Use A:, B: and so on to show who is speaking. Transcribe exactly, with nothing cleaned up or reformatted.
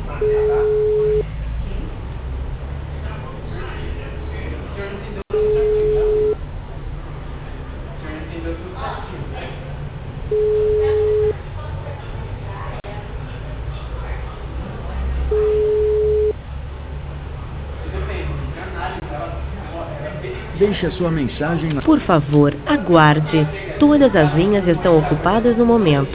A: Deixe a sua mensagem na...
B: Por favor, aguarde. Todas as linhas estão ocupadas no momento.